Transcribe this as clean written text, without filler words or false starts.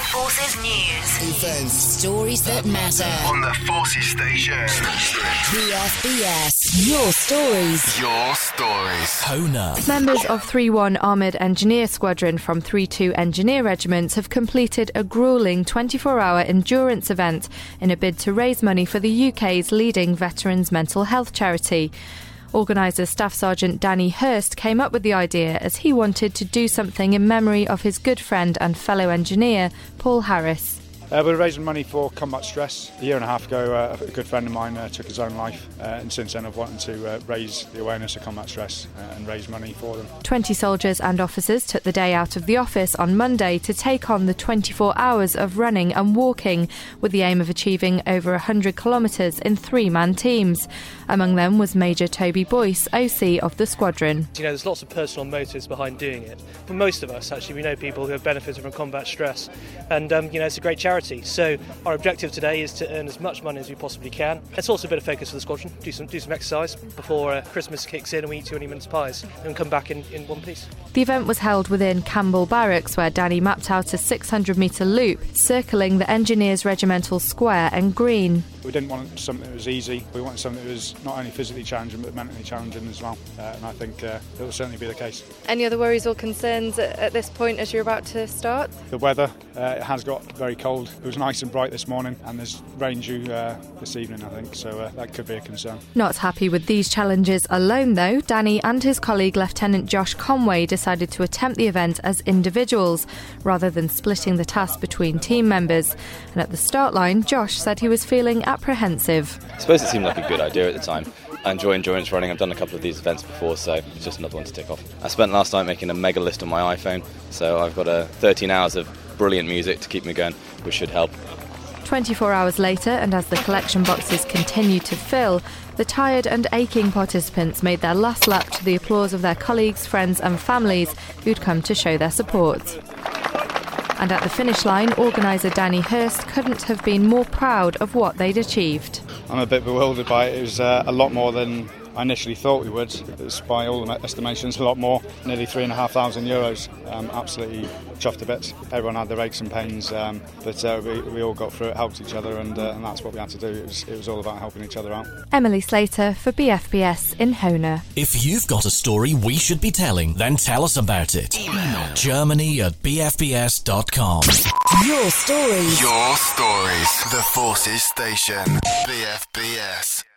Forces News. Events. Stories that matter. On the Forces Station. BFBS. Your stories. Your stories. Hona. Members of 3-1 Armoured Engineer Squadron from 3-2 Engineer Regiments have completed a gruelling 24-hour endurance event in a bid to raise money for the UK's leading veterans' mental health charity. Organiser Staff Sergeant Danny Hurst came up with the idea as he wanted to do something in memory of his good friend and fellow engineer, Paul Harris. We're raising money for combat stress. A year and a half ago, a good friend of mine took his own life, and since then I've wanted to raise the awareness of combat stress and raise money for them. 20 soldiers and officers took the day out of the office on Monday to take on the 24 hours of running and walking, with the aim of achieving over 100 kilometres in 3-man teams. Among them was Major Toby Boyce, OC of the squadron. You know, there's lots of personal motives behind doing it. For most of us, actually, we know people who have benefited from combat stress, and it's a great charity. So our objective today is to earn as much money as we possibly can. It's also a bit of focus for the squadron. Do some exercise before Christmas kicks in and we eat 20 mince pies and come back in one piece. The event was held within Campbell Barracks, where Danny mapped out a 600-metre loop circling the Engineers Regimental Square and Green. We didn't want something that was easy. We wanted something that was not only physically challenging but mentally challenging as well, and I think it will certainly be the case. Any other worries or concerns at this point as you're about to start? The weather, it has got very cold. It was nice and bright this morning, and there's rain due this evening, I think, so that could be a concern. Not happy with these challenges alone, though, Danny and his colleague Lieutenant Josh Conway decided to attempt the event as individuals, rather than splitting the task between team members. And at the start line, Josh said he was feeling apprehensive. I suppose it seemed like a good idea at the time. I enjoy endurance running. I've done a couple of these events before, so it's just another one to tick off. I spent last night making a mega list on my iPhone, so I've got 13 hours of brilliant music to keep me going, which should help. 24 hours later, and as the collection boxes continued to fill, the tired and aching participants made their last lap to the applause of their colleagues, friends and families who'd come to show their support. And at the finish line, organiser Danny Hurst couldn't have been more proud of what they'd achieved. I'm a bit bewildered by it. It was a lot more than I initially thought we would. It was, by all estimations, a lot more, nearly €3,500. Absolutely chuffed to bits. Everyone had their aches and pains, but we all got through it, helped each other, and that's what we had to do. It was all about helping each other out. Emily Slater for BFBS in Hona. If you've got a story we should be telling, then tell us about it. Email germany@bfbs.com. Your stories. Your stories. The Forces Station. BFBS.